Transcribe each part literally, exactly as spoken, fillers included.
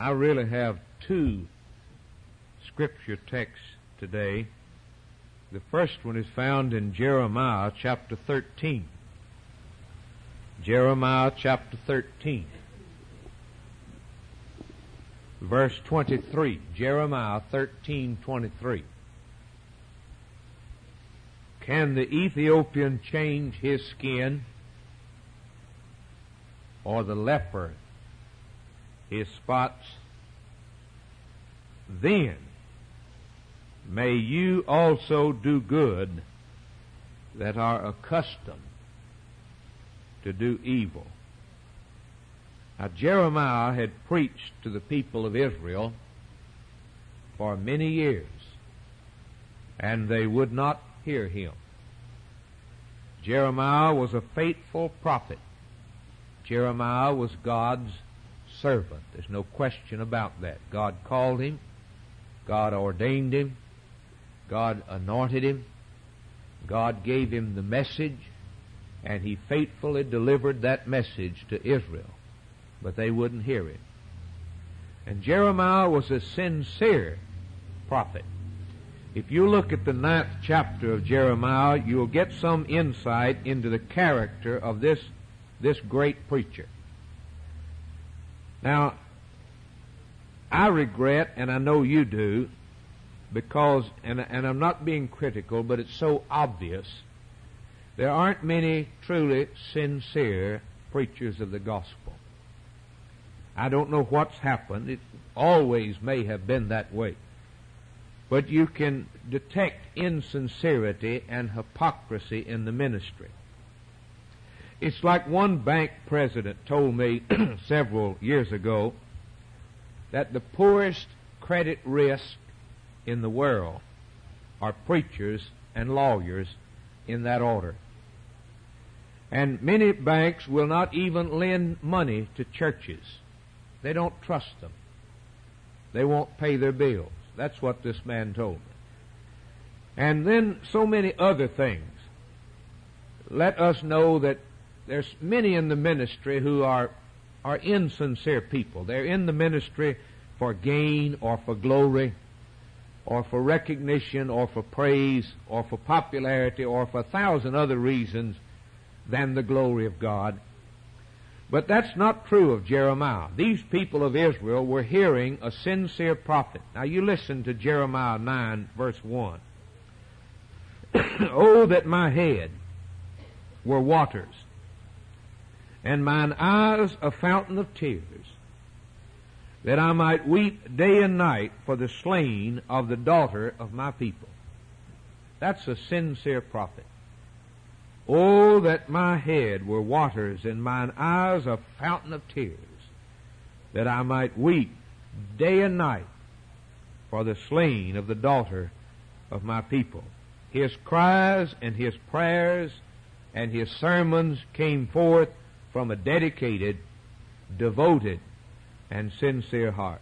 I really have two scripture texts today. The first one is found in Jeremiah chapter thirteen. Jeremiah chapter thirteen. Verse twenty-three. Jeremiah thirteen twenty-three. Can the Ethiopian change his skin, or the leper his spots? Then may you also do good that are accustomed to do evil. Now, Jeremiah had preached to the people of Israel for many years, and they would not hear him. Jeremiah was a faithful prophet. Jeremiah was God's servant. There's no question about that. God called him. God ordained him. God anointed him. God gave him the message, and he faithfully delivered that message to Israel. But they wouldn't hear it. And Jeremiah was a sincere prophet. If you look at the ninth chapter of Jeremiah, you'll get some insight into the character of this, this great preacher. Now, I regret, and I know you do, because, and, and I'm not being critical, but it's so obvious, there aren't many truly sincere preachers of the gospel. I don't know what's happened. It always may have been that way. But you can detect insincerity and hypocrisy in the ministry. It's like one bank president told me several years ago that the poorest credit risk in the world are preachers and lawyers, in that order. And many banks will not even lend money to churches. They don't trust them. They won't pay their bills. That's what this man told me. And then so many other things let us know that there's many in the ministry who are, are insincere people. They're in the ministry for gain or for glory or for recognition or for praise or for popularity or for a thousand other reasons than the glory of God. But that's not true of Jeremiah. These people of Israel were hearing a sincere prophet. Now you listen to Jeremiah nine verse one. Oh, that my head were waters, and mine eyes a fountain of tears, that I might weep day and night for the slain of the daughter of my people. That's a sincere prophet. Oh, that my head were waters, and mine eyes a fountain of tears, that I might weep day and night for the slain of the daughter of my people. His cries and his prayers and his sermons came forth from a dedicated, devoted, and sincere heart.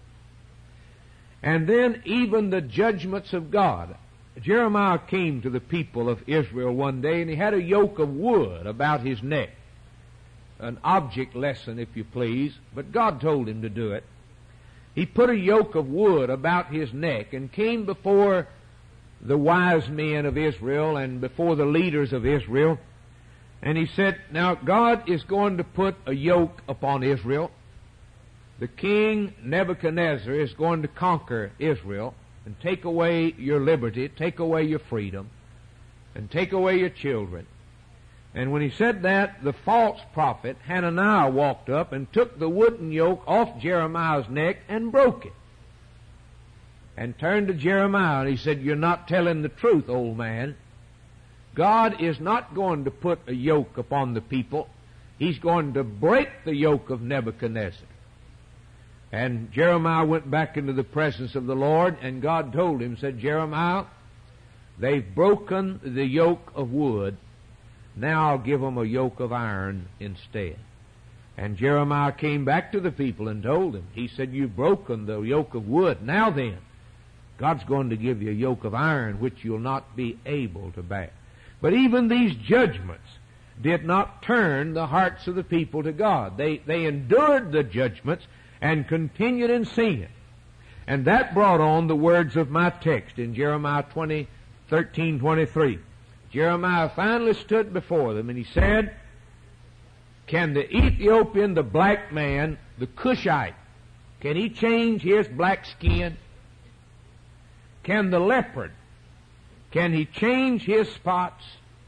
And then even the judgments of God. Jeremiah came to the people of Israel one day, and he had a yoke of wood about his neck. An object lesson, if you please, but God told him to do it. He put a yoke of wood about his neck and came before the wise men of Israel and before the leaders of Israel. And he said, now God is going to put a yoke upon Israel. The king Nebuchadnezzar is going to conquer Israel and take away your liberty, take away your freedom, and take away your children. And when he said that, the false prophet Hananiah walked up and took the wooden yoke off Jeremiah's neck and broke it. And turned to Jeremiah and he said, you're not telling the truth, old man. God is not going to put a yoke upon the people. He's going to break the yoke of Nebuchadnezzar. And Jeremiah went back into the presence of the Lord, and God told him, said, Jeremiah, they've broken the yoke of wood. Now I'll give them a yoke of iron instead. And Jeremiah came back to the people and told them. He said, you've broken the yoke of wood. Now then, God's going to give you a yoke of iron which you'll not be able to bear. But even these judgments did not turn the hearts of the people to God. They, they endured the judgments, and continued in sin. And that brought on the words of my text in Jeremiah twenty, thirteen, twenty-three. Jeremiah finally stood before them and he said, can the Ethiopian, the black man, the Cushite, can he change his black skin? Can the leopard, can he change his spots?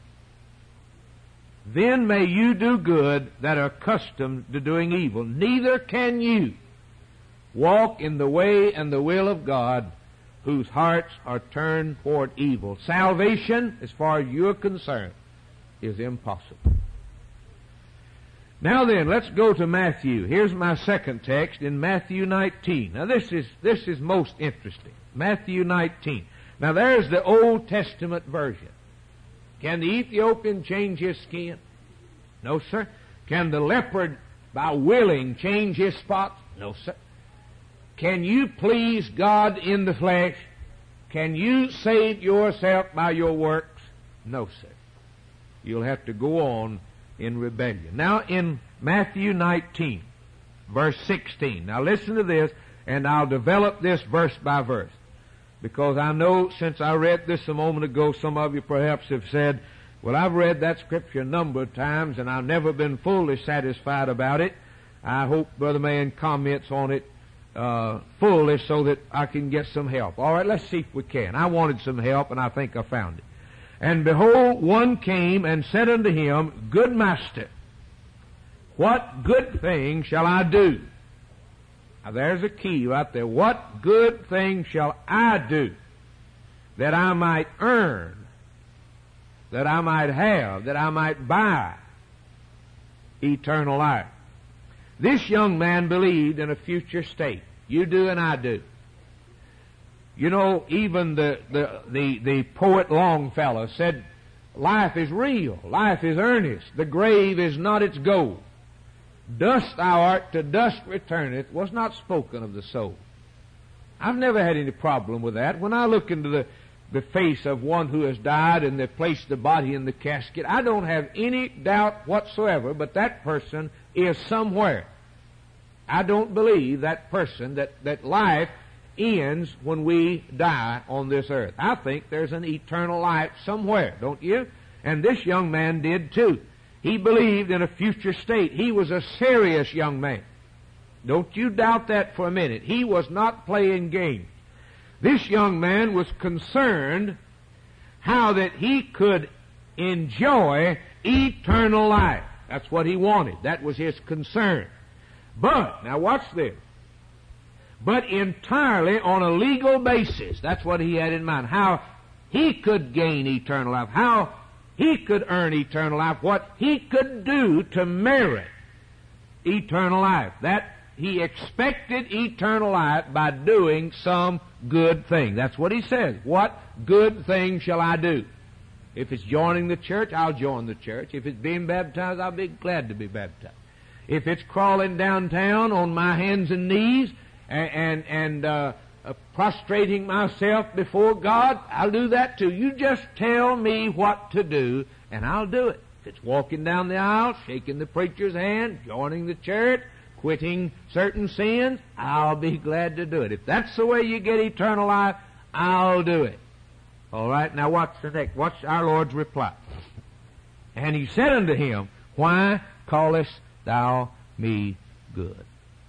Then may you do good that are accustomed to doing evil. Neither can you walk in the way and the will of God, whose hearts are turned toward evil. Salvation, as far as you're concerned, is impossible. Now then, let's go to Matthew. Here's my second text in Matthew nineteen. Now this is, this is most interesting. Matthew nineteen. Now there's the Old Testament version. Can the Ethiopian change his skin? No, sir. Can the leopard, by willing, change his spots? No, sir. Can you please God in the flesh? Can you save yourself by your works? No, sir. You'll have to go on in rebellion. Now in Matthew nineteen, verse sixteen. Now listen to this, and I'll develop this verse by verse. Because I know since I read this a moment ago, some of you perhaps have said, well, I've read that scripture a number of times and I've never been fully satisfied about it. I hope Brother Mann comments on it uh, fully so that I can get some help. All right, let's see if we can. I wanted some help and I think I found it. And behold, one came and said unto him, Good Master, what good thing shall I do? Now there's a key right there. What good thing shall I do that I might earn, that I might have, that I might buy eternal life? This young man believed in a future state. You do and I do. You know, even the, the, the, the poet Longfellow said, life is real, life is earnest, the grave is not its goal. Dust thou art, to dust returneth, was not spoken of the soul. I've never had any problem with that. When I look into the, the face of one who has died and they've placed the body in the casket, I don't have any doubt whatsoever, but that person is somewhere. I don't believe that person, that, that life ends when we die on this earth. I think there's an eternal life somewhere, don't you? And this young man did too. He believed in a future state. He was a serious young man. Don't you doubt that for a minute. He was not playing games. This young man was concerned how that he could enjoy eternal life. That's what he wanted. That was his concern. But, now watch this, but entirely on a legal basis. That's what he had in mind. How he could gain eternal life. How he could earn eternal life. What he could do to merit eternal life. That he expected eternal life by doing some good thing. That's what he says. What good thing shall I do? If it's joining the church, I'll join the church. If it's being baptized, I'll be glad to be baptized. If it's crawling downtown on my hands and knees and, and, and uh, uh, prostrating myself before God, I'll do that too. You just tell me what to do, and I'll do it. If it's walking down the aisle, shaking the preacher's hand, joining the church, quitting certain sins, I'll be glad to do it. If that's the way you get eternal life, I'll do it. All right, now watch the next. Watch our Lord's reply. And he said unto him, Why callest thou me good?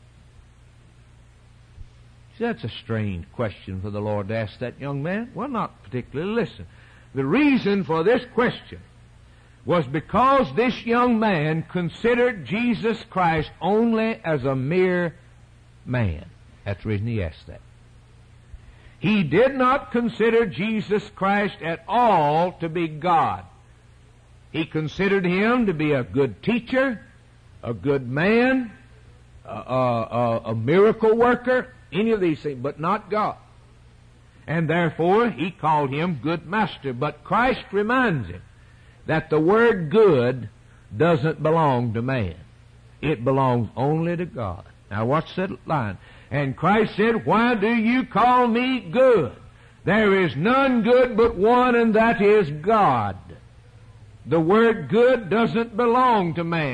See, that's a strange question for the Lord to ask that young man. Well, not particularly. Listen, the reason for this question was because this young man considered Jesus Christ only as a mere man. That's the reason he asked that. He did not consider Jesus Christ at all to be God. He considered him to be a good teacher, a good man, a, a, a miracle worker, any of these things, but not God. And therefore, he called him good master. But Christ reminds him that the word good doesn't belong to man. It belongs only to God. Now watch that line. And Christ said, Why do you call me good? There is none good but one, and that is God. The word good doesn't belong to man.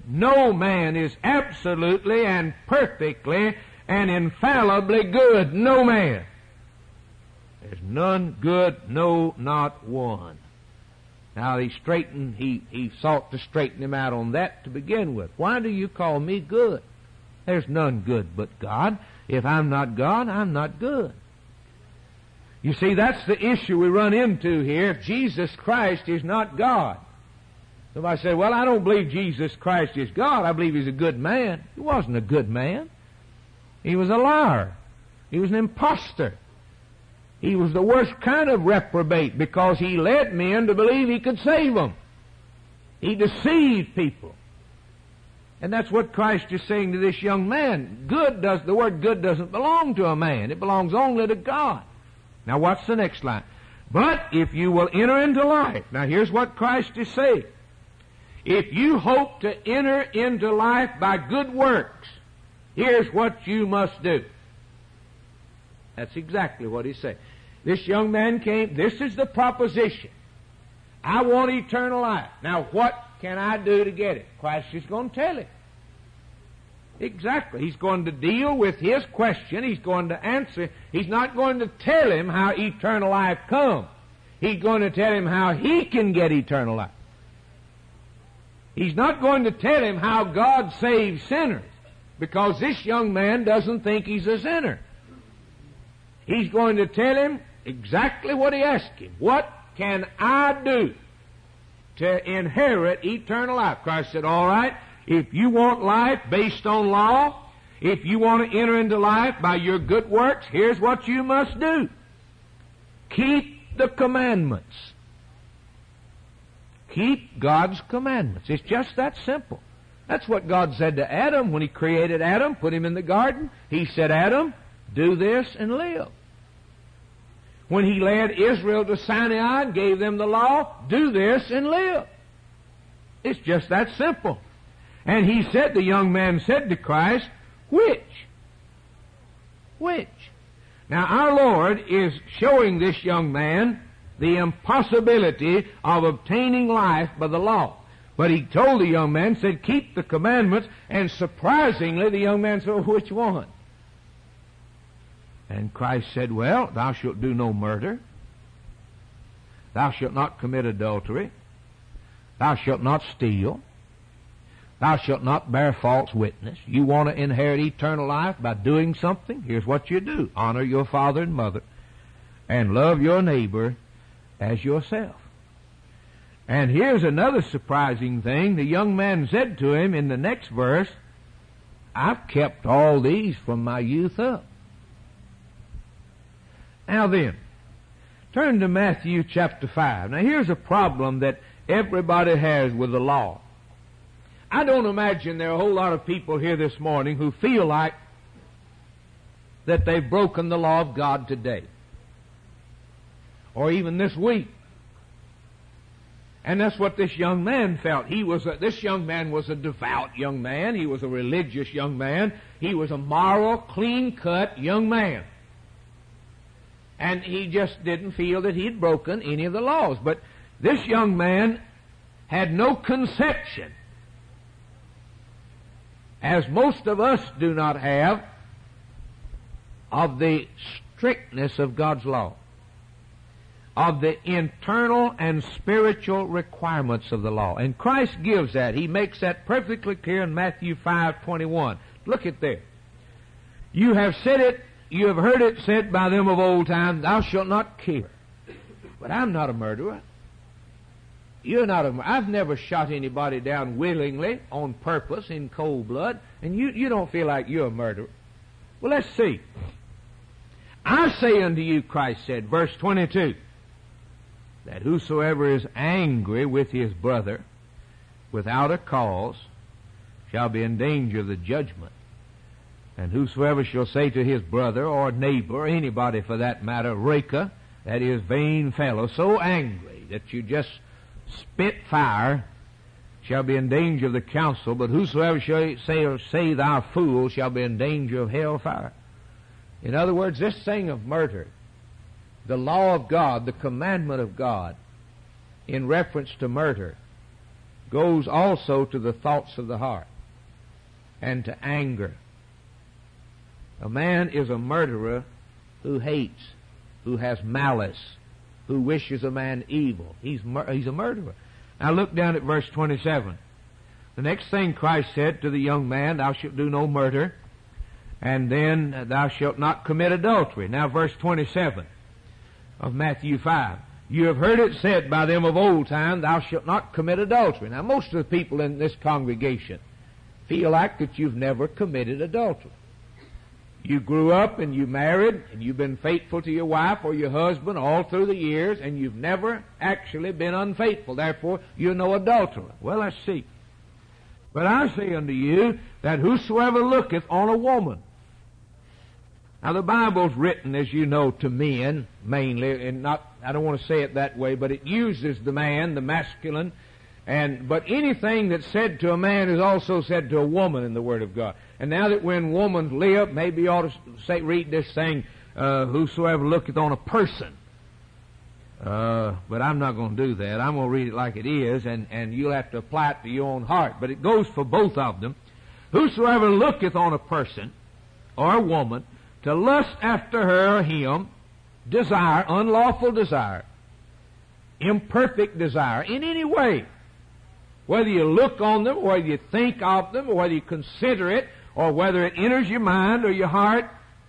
No man is absolutely and perfectly and infallibly good. No man. There's none good, no, not one. Now he straightened, he, he sought to straighten him out on that to begin with. Why do you call me good? There's none good but God. If I'm not God, I'm not good. You see, that's the issue we run into here. If Jesus Christ is not God. Somebody say, well, I don't believe Jesus Christ is God. I believe He's a good man. He wasn't a good man. He was a liar. He was an impostor. He was the worst kind of reprobate because he led men to believe he could save them. He deceived people. And that's what Christ is saying to this young man. Good does, the word good doesn't belong to a man. It belongs only to God. Now what's the next line? But if you will enter into life. Now here's what Christ is saying. If you hope to enter into life by good works, here's what you must do. That's exactly what He's saying. This young man came, this is the proposition. I want eternal life. Now what can I do to get it? Christ is going to tell him. Exactly. He's going to deal with his question. He's going to answer. He's not going to tell him how eternal life comes. He's going to tell him how he can get eternal life. He's not going to tell him how God saves sinners, because this young man doesn't think he's a sinner. He's going to tell him exactly what he asked him. What can I do to inherit eternal life? Christ said, all right, if you want life based on law, if you want to enter into life by your good works, here's what you must do. Keep the commandments. Keep God's commandments. It's just that simple. That's what God said to Adam when He created Adam, put him in the garden. He said, Adam, do this and live. When He led Israel to Sinai and gave them the law, do this and live. It's just that simple. And He said, the young man said to Christ, which? Which? Now our Lord is showing this young man the impossibility of obtaining life by the law. But He told the young man, said, keep the commandments, and surprisingly the young man said, well, which one? And Christ said, well, thou shalt do no murder. Thou shalt not commit adultery. Thou shalt not steal. Thou shalt not bear false witness. You want to inherit eternal life by doing something? Here's what you do. Honor your father and mother, and love your neighbor as yourself. And here's another surprising thing. The young man said to him in the next verse, I've kept all these from my youth up. Now then, turn to Matthew chapter five. Now here's a problem that everybody has with the law. I don't imagine there are a whole lot of people here this morning who feel like that they've broken the law of God today, or even this week. And that's what this young man felt. He was a, this young man was a devout young man. He was a religious young man. He was a moral, clean-cut young man. And he just didn't feel that he had broken any of the laws. But this young man had no conception, as most of us do not have, of the strictness of God's law, of the internal and spiritual requirements of the law. And Christ gives that. He makes that perfectly clear in Matthew five twenty-one. Look at there. You have said it, you have heard it said by them of old time, thou shalt not kill. But I'm not a murderer. You're not a murderer. I've never shot anybody down willingly, on purpose, in cold blood, and you, you don't feel like you're a murderer. Well, let's see. I say unto you, Christ said, verse twenty-two, that whosoever is angry with his brother without a cause shall be in danger of the judgment. And whosoever shall say to his brother or neighbor, or anybody for that matter, Reka, that is vain fellow, so angry that you just spit fire, shall be in danger of the council. But whosoever shall say or say thou fool shall be in danger of hell fire. In other words, this thing of murder, the law of God, the commandment of God in reference to murder, goes also to the thoughts of the heart and to anger. A man is a murderer who hates, who has malice, who wishes a man evil. He's, mur- he's a murderer. Now look down at verse twenty-seven. The next thing Christ said to the young man, thou shalt do no murder, and then uh, thou shalt not commit adultery. Now verse twenty-seven of Matthew five. You have heard it said by them of old time, thou shalt not commit adultery. Now most of the people in this congregation feel like that you've never committed adultery. You grew up and you married and you've been faithful to your wife or your husband all through the years and you've never actually been unfaithful. Therefore, you're no adulterer. Well, let's see. But I say unto you that whosoever looketh on a woman. Now the Bible's written, as you know, to men mainly, and not, I don't want to say it that way, but it uses the man, the masculine, and, but anything that's said to a man is also said to a woman in the Word of God. And now that we're in woman's lib, maybe you ought to say, read this thing, uh, whosoever looketh on a person. Uh, but I'm not going to do that. I'm going to read it like it is, and, and you'll have to apply it to your own heart. But it goes for both of them. Whosoever looketh on a person or a woman to lust after her or him, desire, unlawful desire, imperfect desire, in any way, whether you look on them, or whether you think of them, or whether you consider it, or whether it enters your mind or your heart,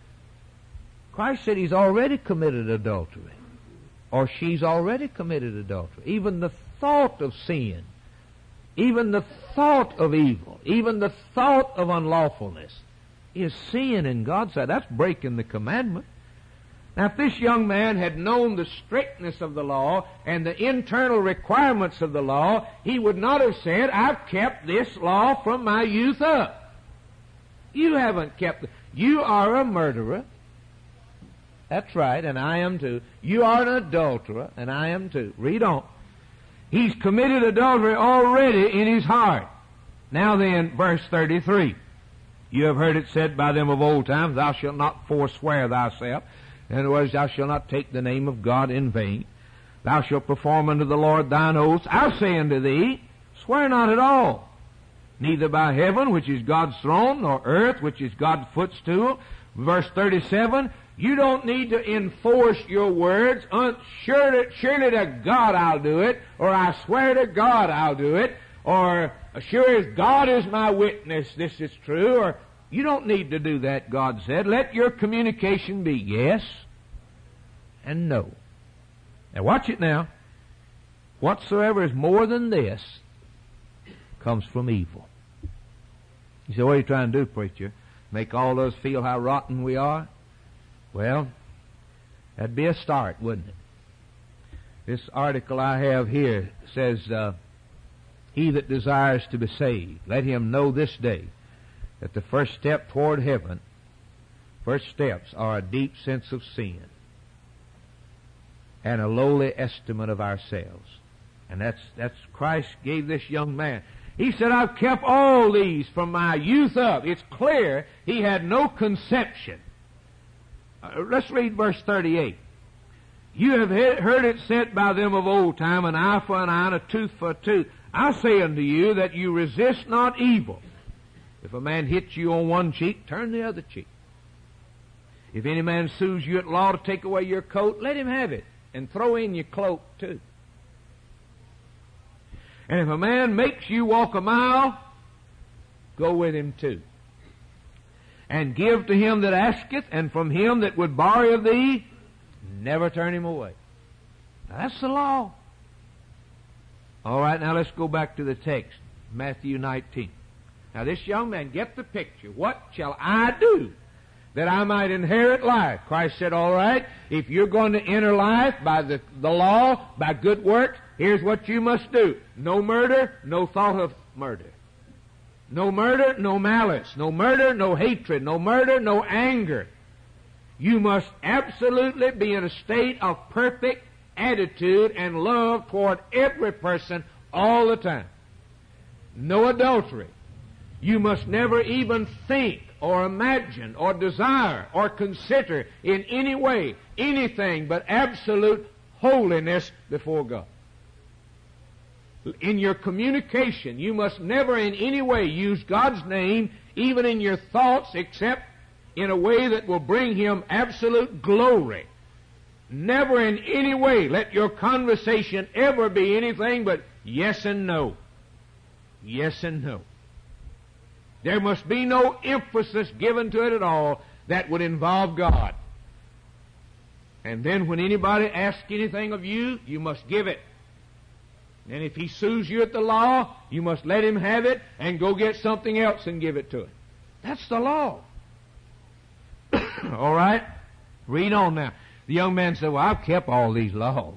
Christ said he's already committed adultery. Or she's already committed adultery. Even the thought of sin, even the thought of evil, even the thought of unlawfulness is sin in God's sight. That's breaking the commandment. Now, if this young man had known the strictness of the law and the internal requirements of the law, he would not have said, I've kept this law from my youth up. You haven't kept it. You are a murderer. That's right, and I am too. You are an adulterer, and I am too. Read on. He's committed adultery already in his heart. Now then, verse thirty-three. You have heard it said by them of old times, thou shalt not forswear thyself. In other words, thou shalt not take the name of God in vain. Thou shalt perform unto the Lord thine oaths. I say unto thee, swear not at all, neither by heaven, which is God's throne, nor earth, which is God's footstool. Verse thirty-seven, you don't need to enforce your words. Surely, surely to God I'll do it, or I swear to God I'll do it, or sure as God is my witness, this is true, or you don't need to do that, God said. Let your communication be yes and no. Now watch it now. Whatsoever is more than this comes from evil. You say, what are you trying to do, preacher? Make all of us feel how rotten we are? Well, that'd be a start, wouldn't it? This article I have here says, uh, he that desires to be saved, let him know this day that the first step toward heaven, first steps are a deep sense of sin and a lowly estimate of ourselves. And that's, that's Christ gave this young man. He said, I've kept all these from my youth up. It's clear he had no conception. Uh, let's read verse thirty-eight. You have heard it said by them of old time, an eye for an eye and a tooth for a tooth. I say unto you that you resist not evil. If a man hits you on one cheek, turn the other cheek. If any man sues you at law to take away your coat, let him have it, and throw in your cloak too. And if a man makes you walk a mile, go with him too. And give to him that asketh, and from him that would borrow of thee, never turn him away. Now, that's the law. All right, now let's go back to the text, Matthew nineteen. Now this young man, get the picture. What shall I do that I might inherit life? Christ said, all right, if you're going to enter life by the, the law, by good works, here's what you must do. No murder, no thought of murder. No murder, no malice. No murder, no hatred. No murder, no anger. You must absolutely be in a state of perfect attitude and love toward every person all the time. No adultery. You must never even think or imagine or desire or consider in any way anything but absolute holiness before God. In your communication, you must never in any way use God's name, even in your thoughts, except in a way that will bring Him absolute glory. Never in any way let your conversation ever be anything but yes and no. Yes and no. There must be no emphasis given to it at all that would involve God. And then when anybody asks anything of you, you must give it. And if he sues you at the law, you must let him have it and go get something else and give it to him. That's the law. All right? Read on now. The young man said, well, I've kept all these laws.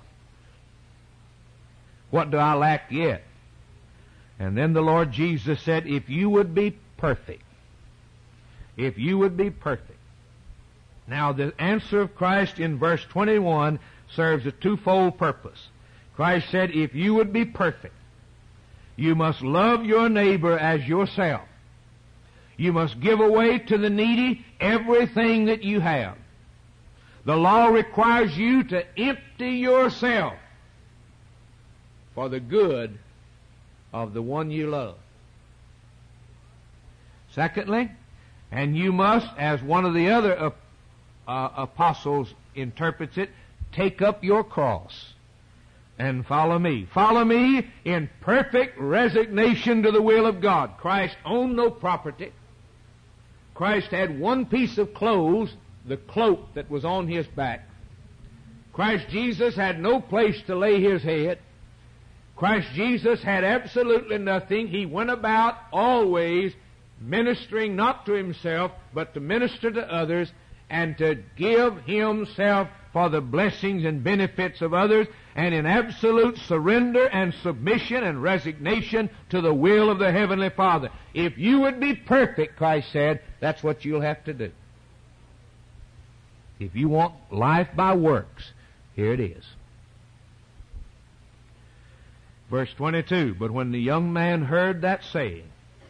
What do I lack yet? And then the Lord Jesus said, if you would be perfect, if you would be perfect. Now, the answer of Christ in verse twenty-one serves a twofold purpose. Christ said, if you would be perfect, you must love your neighbor as yourself. You must give away to the needy everything that you have. The law requires you to empty yourself for the good of the one you love. Secondly, and you must, as one of the other uh, uh, apostles interprets it, take up your cross and follow me. Follow me in perfect resignation to the will of God. Christ owned no property. Christ had one piece of clothes, the cloak that was on his back. Christ Jesus had no place to lay his head. Christ Jesus had absolutely nothing. He went about always ministering not to himself, but to minister to others and to give himself for the blessings and benefits of others, and in absolute surrender and submission and resignation to the will of the Heavenly Father. If you would be perfect, Christ said, that's what you'll have to do. If you want life by works, here it is. Verse twenty-two, but when the young man heard that saying,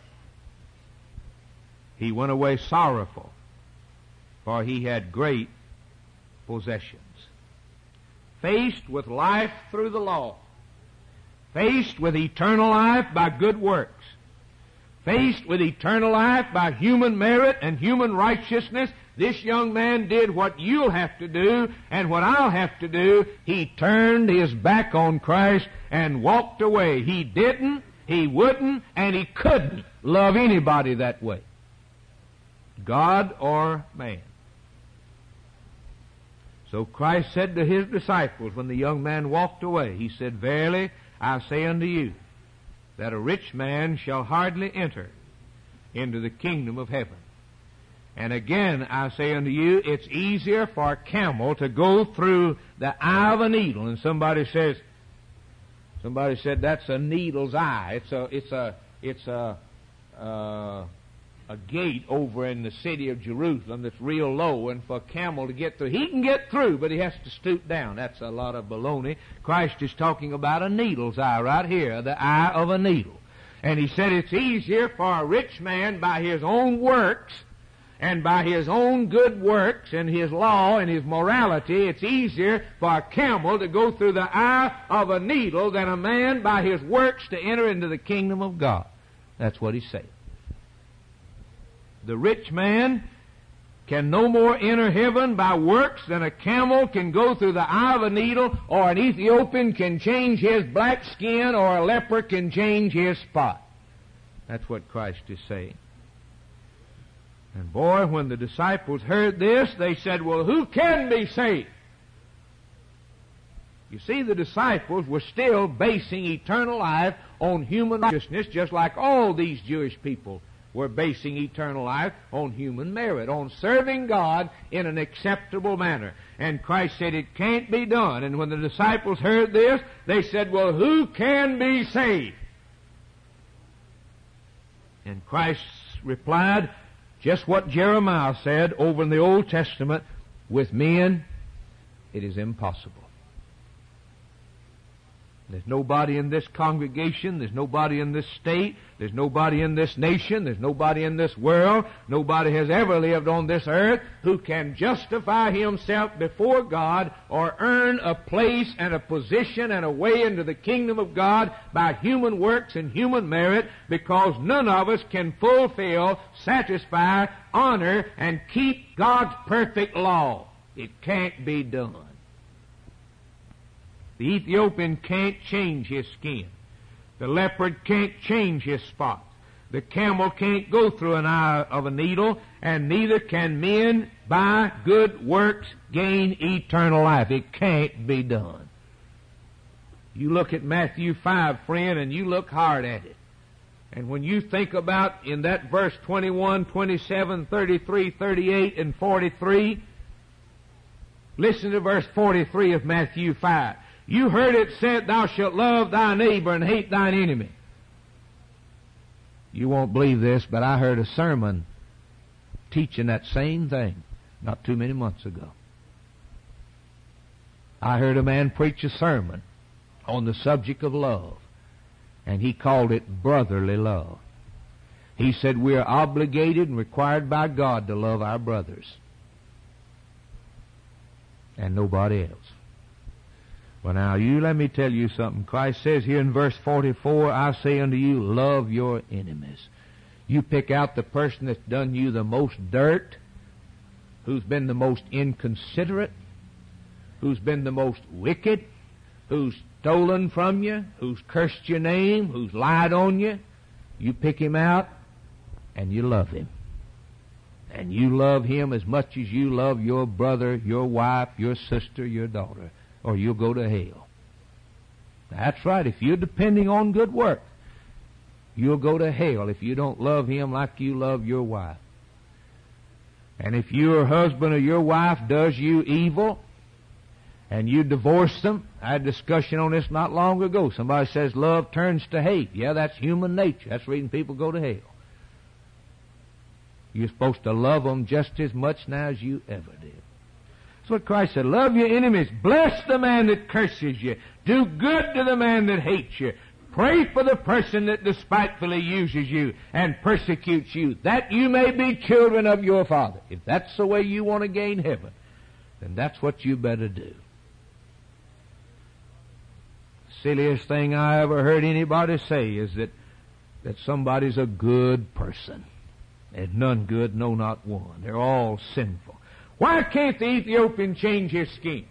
he went away sorrowful, for he had great possessions. Faced with life through the law, faced with eternal life by good works, faced with eternal life by human merit and human righteousness, this young man did what you'll have to do and what I'll have to do. He turned his back on Christ and walked away. He didn't, he wouldn't, and he couldn't love anybody that way, God or man. So Christ said to his disciples when the young man walked away, he said, verily I say unto you, that a rich man shall hardly enter into the kingdom of heaven. And again I say unto you, it's easier for a camel to go through the eye of a needle. And somebody says, somebody said that's a needle's eye. It's a, it's a, it's a, uh, a gate over in the city of Jerusalem that's real low, and for a camel to get through, he can get through, but he has to stoop down. That's a lot of baloney. Christ is talking about a needle's eye right here, the eye of a needle. And he said it's easier for a rich man by his own works and by his own good works and his law and his morality, it's easier for a camel to go through the eye of a needle than a man by his works to enter into the kingdom of God. That's what he's saying. The rich man can no more enter heaven by works than a camel can go through the eye of a needle, or an Ethiopian can change his black skin, or a leper can change his spot. That's what Christ is saying. And boy, when the disciples heard this, they said, well, who can be saved? You see, the disciples were still basing eternal life on human righteousness, just like all these Jewish people were basing eternal life on human merit, on serving God in an acceptable manner. And Christ said it can't be done. And when the disciples heard this, they said, well, who can be saved? And Christ replied, just what Jeremiah said over in the Old Testament, with men it is impossible. There's nobody in this congregation, there's nobody in this state, there's nobody in this nation, there's nobody in this world, nobody has ever lived on this earth who can justify himself before God or earn a place and a position and a way into the kingdom of God by human works and human merit, because none of us can fulfill, satisfy, honor, and keep God's perfect law. It can't be done. The Ethiopian can't change his skin. The leopard can't change his spots. The camel can't go through an eye of a needle, and neither can men by good works gain eternal life. It can't be done. You look at Matthew five, friend, and you look hard at it. And when you think about in that verse twenty-one, twenty-seven, thirty-three, thirty-eight, and forty-three, listen to verse forty-three of Matthew five. You heard it said, thou shalt love thy neighbor and hate thine enemy. You won't believe this, but I heard a sermon teaching that same thing not too many months ago. I heard a man preach a sermon on the subject of love, and he called it brotherly love. He said we are obligated and required by God to love our brothers and nobody else. Well, now, you let me tell you something. Christ says here in verse forty-four, I say unto you, love your enemies. You pick out the person that's done you the most dirt, who's been the most inconsiderate, who's been the most wicked, who's stolen from you, who's cursed your name, who's lied on you. You pick him out, and you love him. And you love him as much as you love your brother, your wife, your sister, your daughter, or you'll go to hell. That's right. If you're depending on good work, you'll go to hell if you don't love him like you love your wife. And if your husband or your wife does you evil and you divorce them, I had a discussion on this not long ago. Somebody says love turns to hate. Yeah, that's human nature. That's the reason people go to hell. You're supposed to love them just as much now as you ever did. That's what Christ said. Love your enemies. Bless the man that curses you. Do good to the man that hates you. Pray for the person that despitefully uses you and persecutes you, that you may be children of your Father. If that's the way you want to gain heaven, then that's what you better do. Silliest thing I ever heard anybody say is that, that somebody's a good person. There's none good, no, not one. They're all sinful. Why can't the Ethiopian change his skin?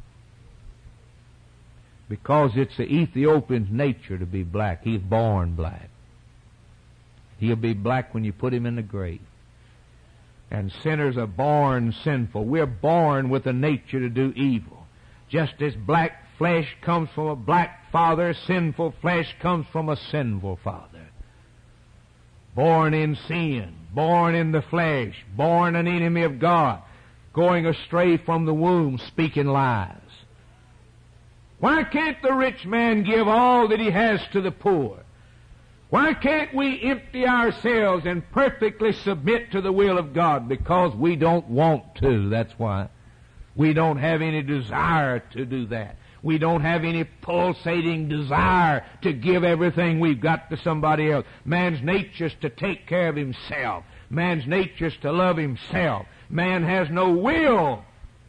Because it's the Ethiopian's nature to be black. He's born black. He'll be black when you put him in the grave. And sinners are born sinful. We're born with a nature to do evil. Just as black flesh comes from a black father, sinful flesh comes from a sinful father. Born in sin, born in the flesh, born an enemy of God, going astray from the womb, speaking lies. Why can't the rich man give all that he has to the poor? Why can't we empty ourselves and perfectly submit to the will of God? Because we don't want to, that's why. We don't have any desire to do that. We don't have any pulsating desire to give everything we've got to somebody else. Man's nature is to take care of himself. Man's nature is to love himself. Man has no will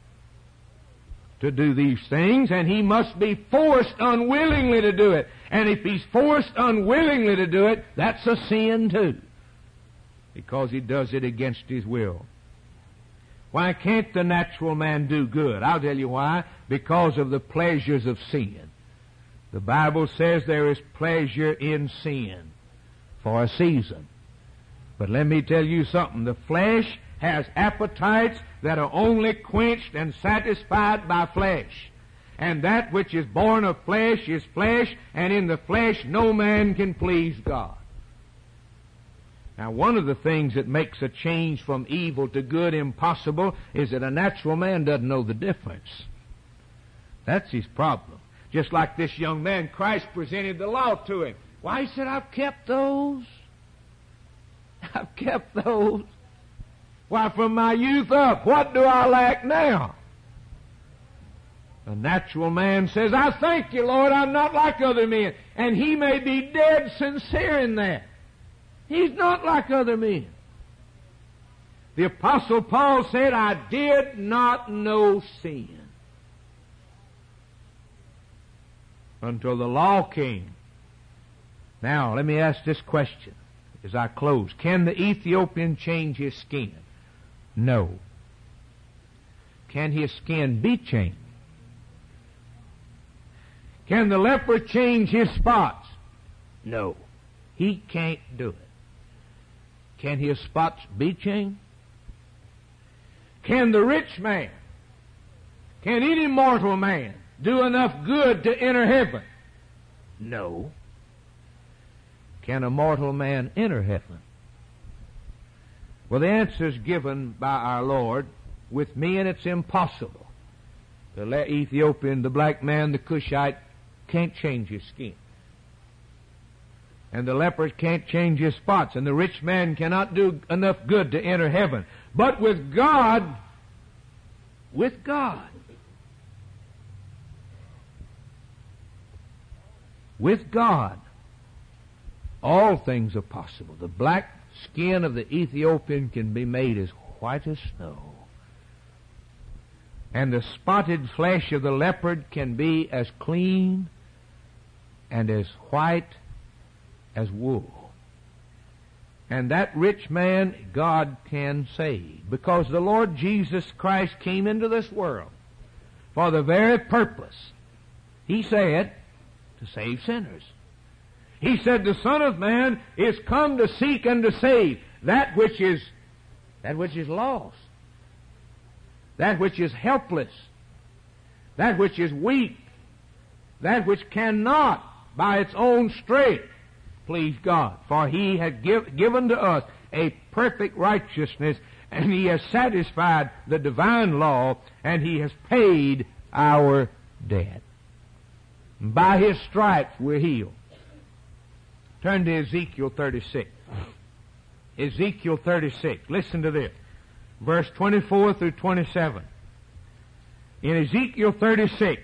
to do these things, and he must be forced unwillingly to do it. And if he's forced unwillingly to do it, that's a sin too, because he does it against his will. Why can't the natural man do good? I'll tell you why. Because of the pleasures of sin. The Bible says there is pleasure in sin for a season. But let me tell you something. The flesh has appetites that are only quenched and satisfied by flesh. And that which is born of flesh is flesh, and in the flesh no man can please God. Now, one of the things that makes a change from evil to good impossible is that a natural man doesn't know the difference. That's his problem. Just like this young man, Christ presented the law to him. Why, he said, I've kept those. I've kept those. Why, from my youth up, what do I lack now? A natural man says, I thank you, Lord, I'm not like other men. And he may be dead sincere in that. He's not like other men. The Apostle Paul said, I did not know sin until the law came. Now, let me ask this question as I close. Can the Ethiopian change his skin? No. Can his skin be changed? Can the leper change his spots? No. He can't do it. Can his spots be changed? Can the rich man, can any mortal man do enough good to enter heaven? No. Can a mortal man enter heaven? Well, the answer is given by our Lord. With me, and it's impossible. The Ethiopian, the black man, the Cushite, can't change his skin. And the leper can't change his spots. And the rich man cannot do enough good to enter heaven. But with God, with God, with God, all things are possible. The black skin of the Ethiopian can be made as white as snow. And the spotted flesh of the leopard can be as clean and as white as wool. And that rich man, God can save, because the Lord Jesus Christ came into this world for the very purpose, He said, to save sinners. He said, the Son of Man is come to seek and to save that which is, that which is lost. That which is helpless, that which is weak, that which cannot by its own strength please God. For He has give, given to us a perfect righteousness, and He has satisfied the divine law, and He has paid our debt. By His stripes we're healed. Turn to Ezekiel thirty-six. Ezekiel thirty-six. Listen to this. Verse twenty-four through twenty-seven. In Ezekiel thirty-six,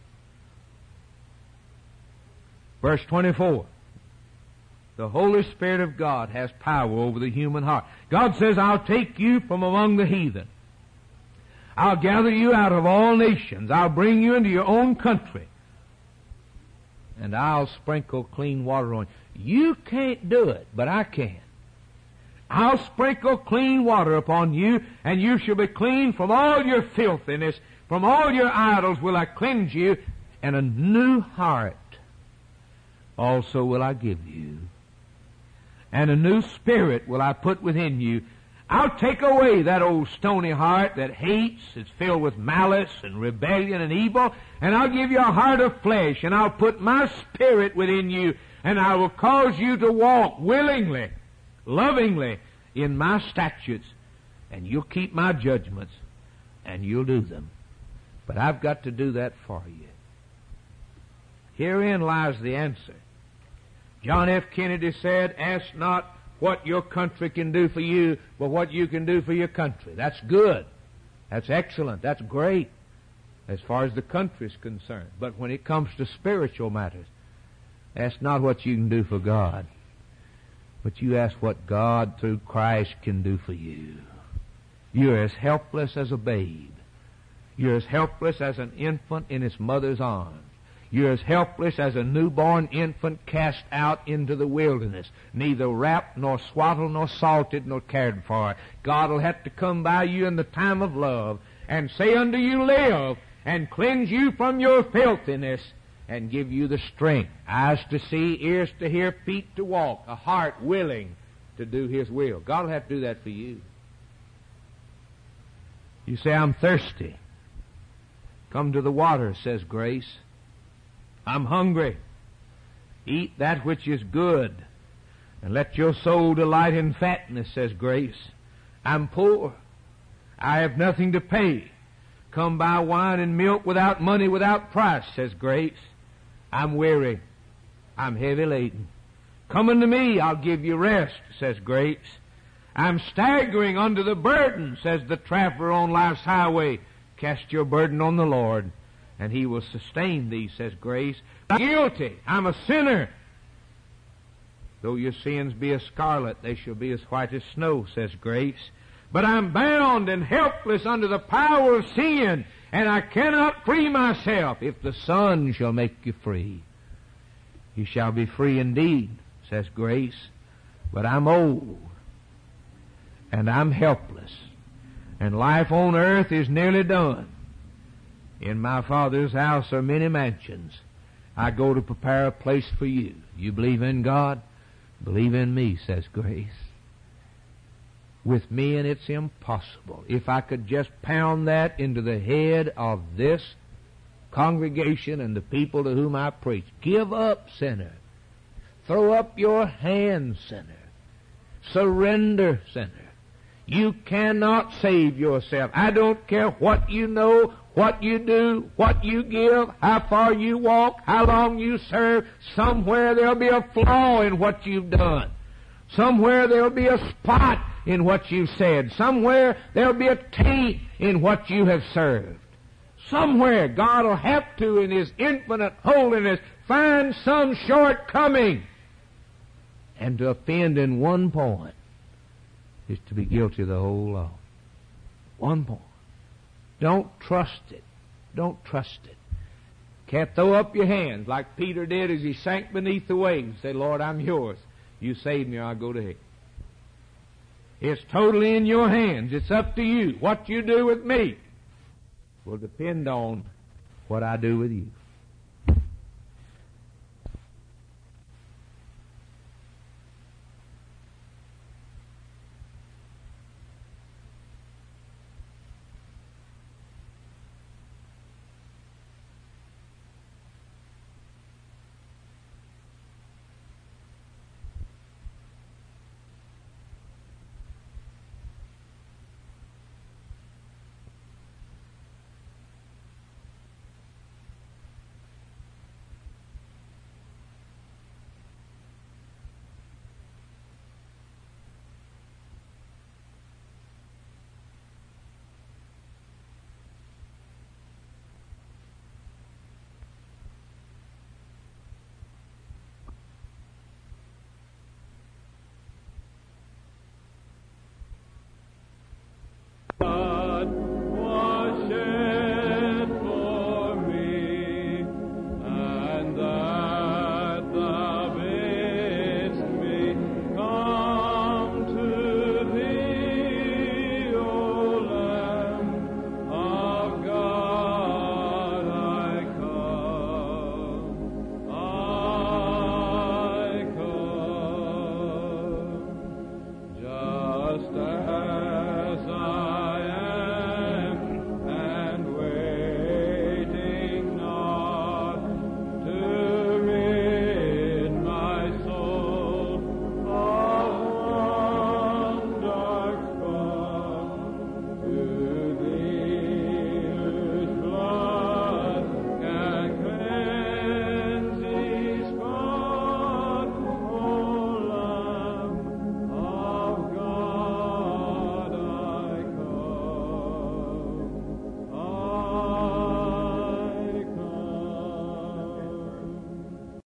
verse twenty-four, the Holy Spirit of God has power over the human heart. God says, I'll take you from among the heathen. I'll gather you out of all nations. I'll bring you into your own country. And I'll sprinkle clean water on you. You can't do it, but I can. I'll sprinkle clean water upon you, and you shall be clean from all your filthiness. From all your idols will I cleanse you, and a new heart also will I give you. And a new spirit will I put within you. I'll take away that old stony heart that hates, is filled with malice and rebellion and evil, and I'll give you a heart of flesh, and I'll put my spirit within you, and I will cause you to walk willingly, lovingly in my statutes, and you'll keep my judgments, and you'll do them. But I've got to do that for you. Herein lies the answer. John F. Kennedy said, ask not what your country can do for you, but what you can do for your country. That's good. That's excellent. That's great as far as the country is concerned. But when it comes to spiritual matters, ask not what you can do for God, but you ask what God through Christ can do for you. You're as helpless as a babe. You're as helpless as an infant in its mother's arms. You're as helpless as a newborn infant cast out into the wilderness, neither wrapped nor swaddled nor salted nor cared for. God will have to come by you in the time of love and say unto you, live, and cleanse you from your filthiness, and give you the strength, eyes to see, ears to hear, feet to walk, a heart willing to do His will. God will have to do that for you. You say, I'm thirsty. Come to the water, says grace. I'm hungry. Eat that which is good, and let your soul delight in fatness, says grace. I'm poor. I have nothing to pay. Come buy wine and milk without money, without price, says grace. I'm weary. I'm heavy laden. Come unto me, I'll give you rest, says grace. I'm staggering under the burden, says the traveler on life's highway. Cast your burden on the Lord, and He will sustain thee, says grace. I'm guilty. I'm a sinner. Though your sins be as scarlet, they shall be as white as snow, says grace. But I'm bound and helpless under the power of sin, and I cannot free myself. If the Son shall make you free, you shall be free indeed, says grace. But I'm old, and I'm helpless, and life on earth is nearly done. In my Father's house are many mansions. I go to prepare a place for you. You believe in God? Believe in me, says grace. With me, and it's impossible. If I could just pound that into the head of this congregation and the people to whom I preach. Give up, sinner. Throw up your hands, sinner. Surrender, sinner. You cannot save yourself. I don't care what you know, what you do, what you give, how far you walk, how long you serve. Somewhere there'll be a flaw in what you've done. Somewhere there'll be a spot in what you've said. Somewhere there'll be a taint in what you have served. Somewhere God will have to, in His infinite holiness, find some shortcoming. And to offend in one point is to be guilty of the whole law. One point. Don't trust it. Don't trust it. Can't throw up your hands like Peter did as he sank beneath the waves and said, Lord, I'm yours. You save me or I'll go to hell. It's totally in your hands. It's up to you. What you do with me will depend on what I do with you.